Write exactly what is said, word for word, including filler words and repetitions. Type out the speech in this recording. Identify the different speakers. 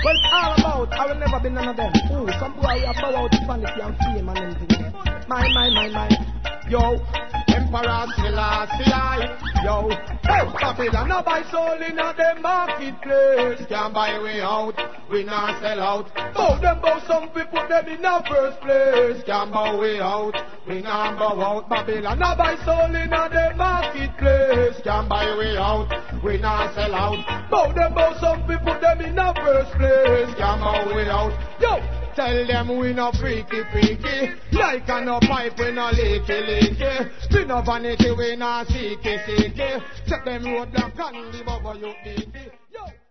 Speaker 1: Well, all about, I will never be none of them. Ooh, some boy are bow out to vanity and fame and everything. My, my, my, my. Yo, Emperor Selassie, yo. Hey, Babylon, I buy soul in a them marketplace. Can't buy way out, we not sell out. Bow them bow, some people them in the first place. Can't bow way out, we not bow out. Babylon, I buy soul in a them marketplace. Can't buy way out, we not sell out. Bow them bow, some people them in the first place. Can't bow way out, yo. Tell them we no freaky freaky, like a no pipe we no leaky leaky. We no vanity we no seeky seeky. Check them roadblock and the bubble you beaky. Yo.